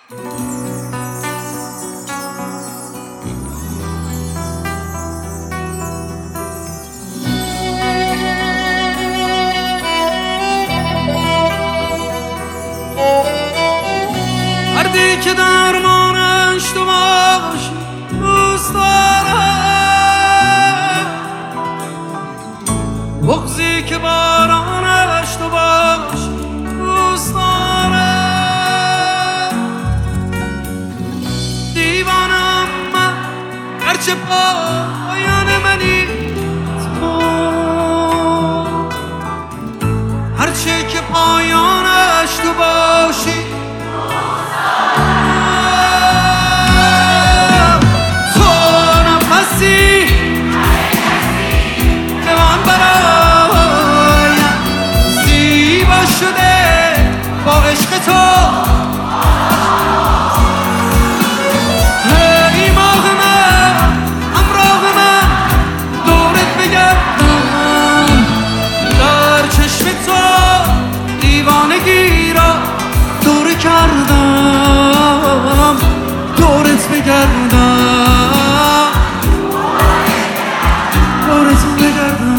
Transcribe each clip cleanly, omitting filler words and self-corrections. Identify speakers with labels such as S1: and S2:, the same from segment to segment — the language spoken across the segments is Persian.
S1: مردی که درمانش تو باشی دوست دارم، بغضی که بارانش تو باشی دوست دارم. دیوانم من هرچه پایان منی تو، هرچه که پایانش تو باشی با عشق تو. هی ماه من همراه من دورت بگردم، در چشم تو دیوانگی را دور کردم، دورت بگردم، دورت بگردم.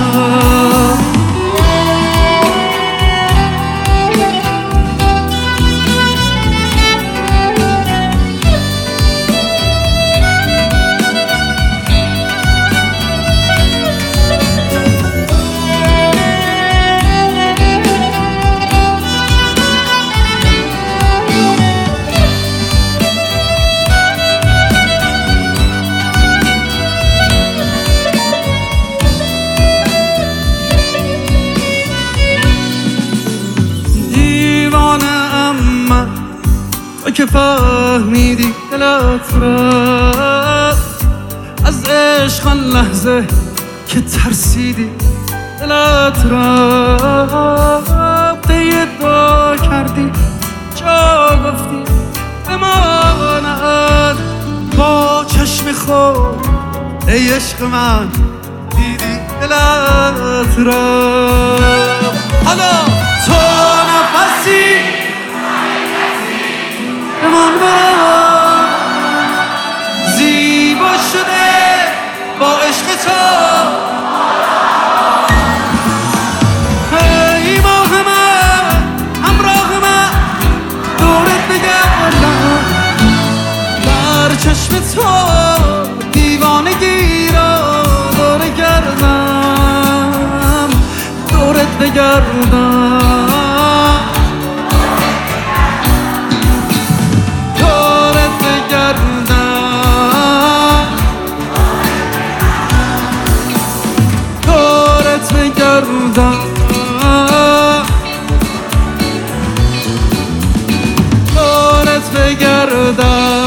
S1: که فهمیدی دلت را از عشق، آن لحظه که ترسیدی دلت را دعا کردی جا گفتی بماند با چشم خود. ای عشق من دیدی دلت را، حالا تو نفسی من برم زیبا شده با عشق تو. هی ماه من همراه من دورت بگردم، در چشم تو دیوانگی را دور کردم، دورت بگردم، دورت بگردم.